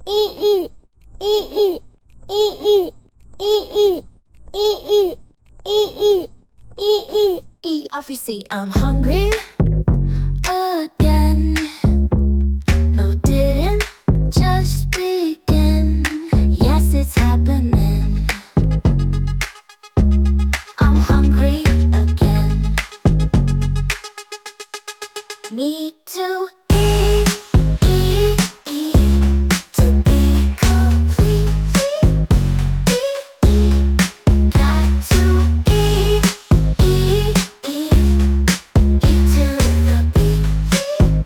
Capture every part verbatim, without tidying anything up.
Obviously, I'm hungry again. No, didn't just begin. Yes, it's happening. I'm hungry again. Need to eat, eat, eat to be complete. Eat, eat. Got to eat, eat, eat, eat to the beat.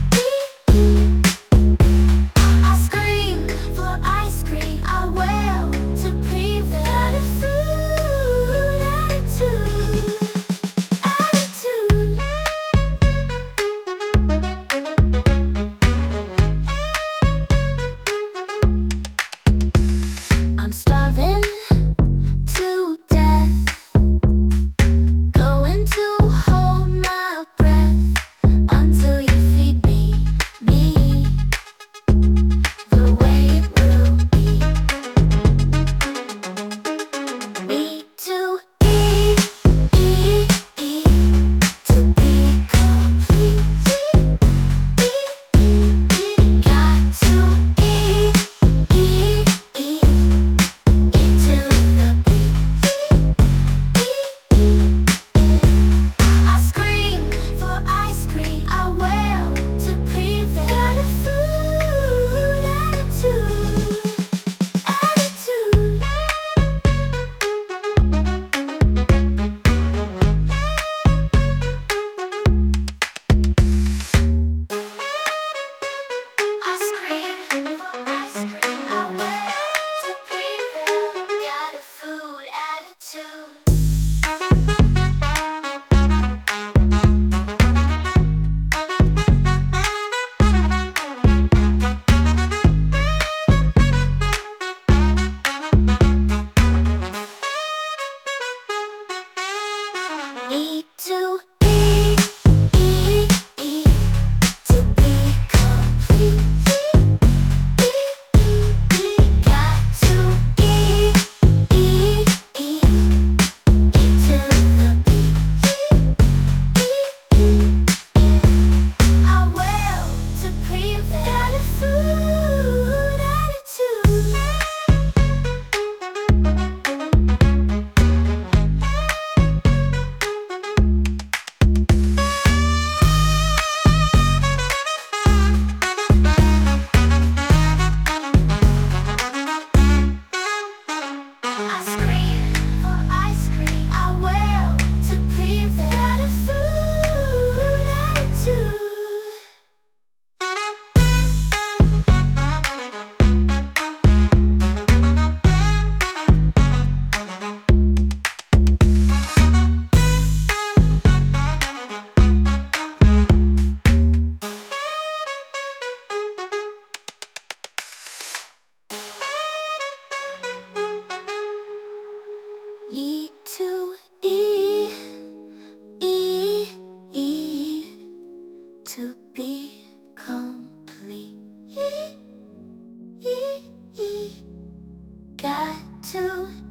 I scream for ice cream. I wail to breathe. Attitude, attitude, attitude. I'm starving to death, going to hold my breath until you feed me, me, the way it will be. Need to eat, eat, eat to be complete. Eat, eat, got to eat, eat, eat, eat till the beat. I scream for ice cream. I wail to breathe. Attitude, attitude, attitude. I scream for ice cream. I wail to breathe. Got a food attitude. Need to eat, eat, eat to be complete. Got to eat, eat, eat, eat till the beat. I wail to breathe. Attitude, attitude. I scream for ice cream. I wail to breathe. Attitude, attitude. Need to eat, eat, eat to be complete. Eat, eat, eat. Got to